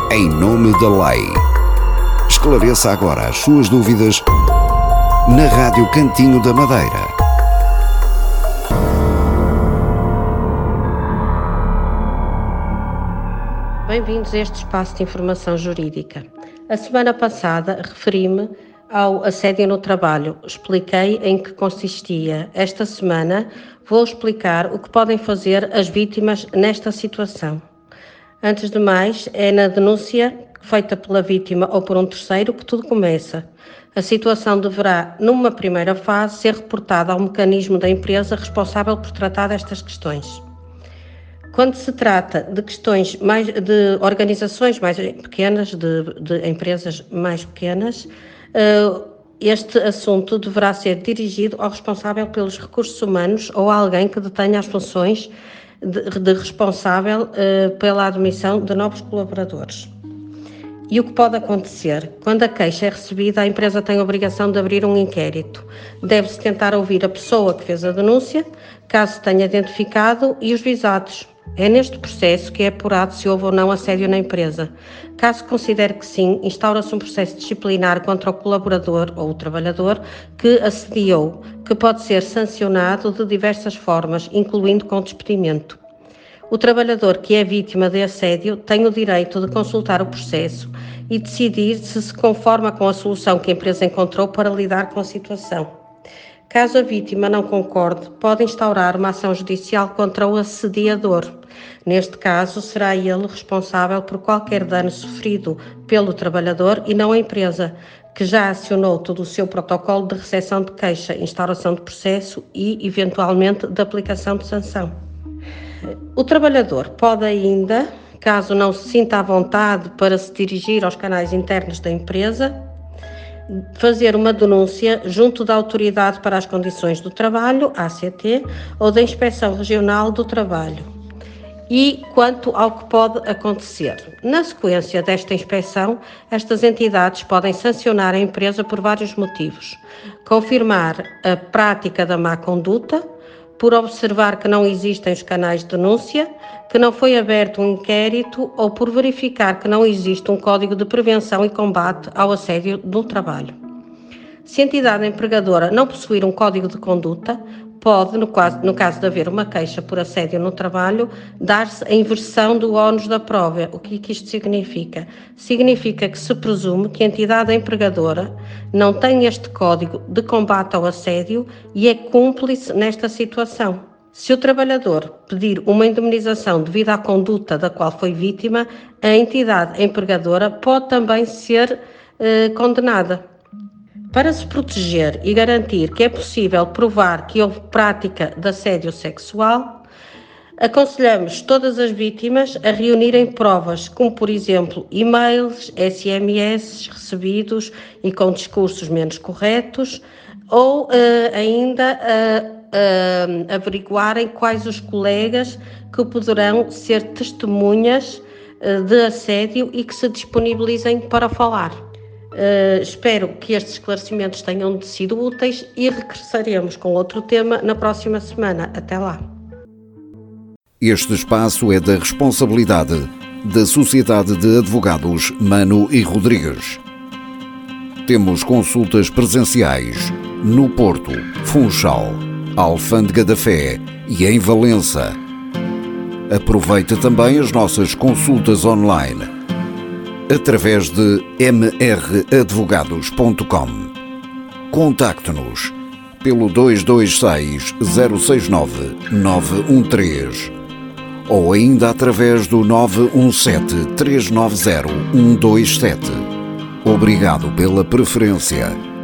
em nome da lei. Esclareça agora as suas dúvidas na Rádio Cantinho da Madeira. Bem-vindos a este espaço de informação jurídica. A semana passada referi-me ao assédio no trabalho. Expliquei em que consistia. Esta semana vou explicar o que podem fazer as vítimas nesta situação. Antes de mais, é na denúncia feita pela vítima ou por um terceiro que tudo começa. A situação deverá, numa primeira fase, ser reportada ao mecanismo da empresa responsável por tratar destas questões. Quando se trata de questões de organizações mais pequenas, de empresas mais pequenas, este assunto deverá ser dirigido ao responsável pelos recursos humanos ou a alguém que detenha as funções de responsável pela admissão de novos colaboradores. E o que pode acontecer? Quando a queixa é recebida, a empresa tem a obrigação de abrir um inquérito. Deve-se tentar ouvir a pessoa que fez a denúncia, caso se tenha identificado, e os visados. É neste processo que é apurado se houve ou não assédio na empresa. Caso considere que sim, instaura-se um processo disciplinar contra o colaborador ou o trabalhador que assediou, que pode ser sancionado de diversas formas, incluindo com despedimento. O trabalhador que é vítima de assédio tem o direito de consultar o processo e decidir se se conforma com a solução que a empresa encontrou para lidar com a situação. Caso a vítima não concorde, pode instaurar uma ação judicial contra o assediador. Neste caso, será ele responsável por qualquer dano sofrido pelo trabalhador e não a empresa, que já acionou todo o seu protocolo de recepção de queixa, instauração de processo e, eventualmente, de aplicação de sanção. O trabalhador pode ainda, caso não se sinta à vontade para se dirigir aos canais internos da empresa, fazer uma denúncia junto da Autoridade para as Condições do Trabalho, ACT, ou da Inspeção Regional do Trabalho. E quanto ao que pode acontecer? Na sequência desta inspeção, estas entidades podem sancionar a empresa por vários motivos. Confirmar a prática da má conduta, por observar que não existem os canais de denúncia, que não foi aberto um inquérito ou por verificar que não existe um código de prevenção e combate ao assédio no trabalho. Se a entidade empregadora não possuir um código de conduta, pode, no caso de haver uma queixa por assédio no trabalho, dar-se a inversão do ónus da prova. O que isto significa? Significa que se presume que a entidade empregadora não tem este código de combate ao assédio e é cúmplice nesta situação. Se o trabalhador pedir uma indemnização devido à conduta da qual foi vítima, a entidade empregadora pode também ser condenada. Para se proteger e garantir que é possível provar que houve prática de assédio sexual, aconselhamos todas as vítimas a reunirem provas, como por exemplo e-mails, SMS recebidos e com discursos menos corretos, ou ainda averiguarem quais os colegas que poderão ser testemunhas de assédio e que se disponibilizem para falar. Espero que estes esclarecimentos tenham sido úteis e regressaremos com outro tema na próxima semana. Até lá. Este espaço é da responsabilidade da Sociedade de Advogados Mano e Rodrigues. Temos consultas presenciais no Porto, Funchal, Alfândega da Fé e em Valença. Aproveite também as nossas consultas online através de mradvogados.com. Contacte-nos pelo 226 069 913 ou ainda através do 917 390 127. Obrigado pela preferência.